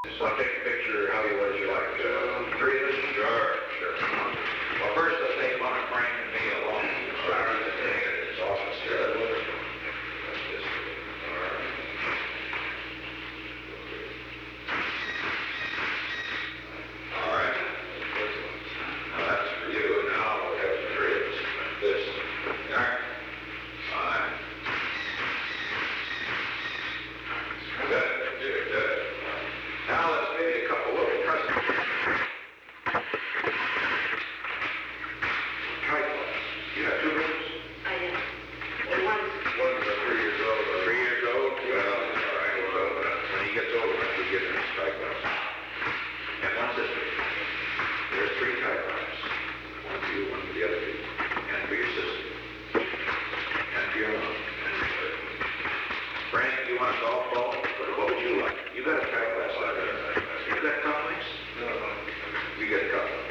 So I'll take a picture. How you would you like? Three of us? Sure, sure. Well, first let's take one of Frank and me along. Sorry, the thing at his office here. That's this. All right. All right. Now that's for you. Now we'll have the three of us. This. All right. Fine. Good, good, good. Now let's make a couple little presents. Tripods. You have two rooms? I am. One's 3 years old. 3 years old? Well, all right. Well, when he gets old enough, we give him his tripods. And one sister. There's 3 tripods. One for you, one for the other two. And for your sister. And for your mom. Frank, you want a golf ball? What would you like? You got a tripod like that. You got cufflinks? No. You got cufflinks.